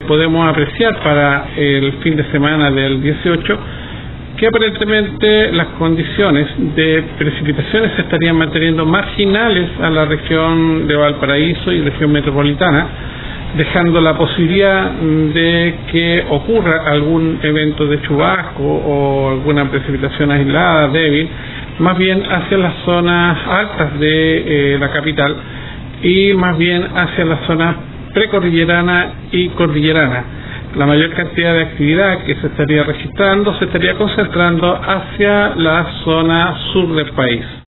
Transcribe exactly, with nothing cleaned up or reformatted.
podemos apreciar para el fin de semana del dieciocho, que aparentemente las condiciones de precipitaciones se estarían manteniendo marginales a la región de Valparaíso y región metropolitana, dejando la posibilidad de que ocurra algún evento de chubasco o alguna precipitación aislada, débil, más bien hacia las zonas altas de eh, la capital y más bien hacia la zona precordillerana y cordillerana. La mayor cantidad de actividad que se estaría registrando se estaría concentrando hacia la zona sur del país.